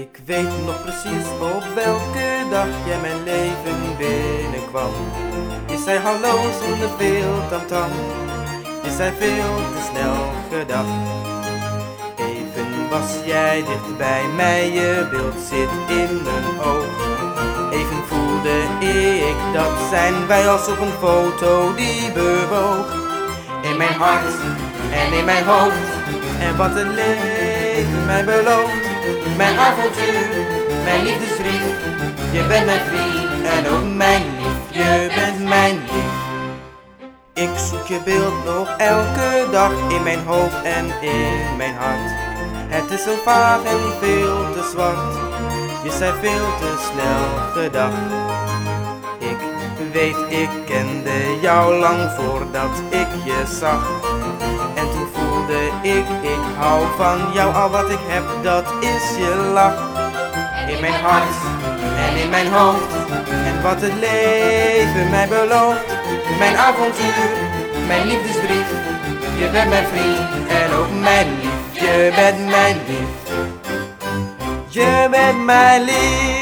Ik weet nog precies op welke dag jij mijn leven binnenkwam. Je zei hallo zonder veel tamtam. Je zei veel te snel gedag. Even was jij dicht bij mij, je beeld zit in mijn oog. Even voelde ik, dat zijn wij als op een foto die bewoog. In mijn hart en in mijn hoofd, en wat het leven mij belooft. Mijn avontuur, mijn liefdesbrief, je bent mijn vriend en ook mijn lief, je bent mijn lief. Ik zoek je beeld nog elke dag in mijn hoofd en in mijn hart. Het is zo vaag en veel te zwart, je zei veel te snel gedag. Ik weet, ik kende jou lang voordat ik je zag. En toen voelde ik hou van jou, al wat ik heb dat is je lach. In mijn hart en in mijn hoofd, en wat het leven mij belooft. Mijn avontuur, mijn liefdesbrief, je bent mijn vriend en ook mijn lief. Je bent mijn lief, je bent mijn lief.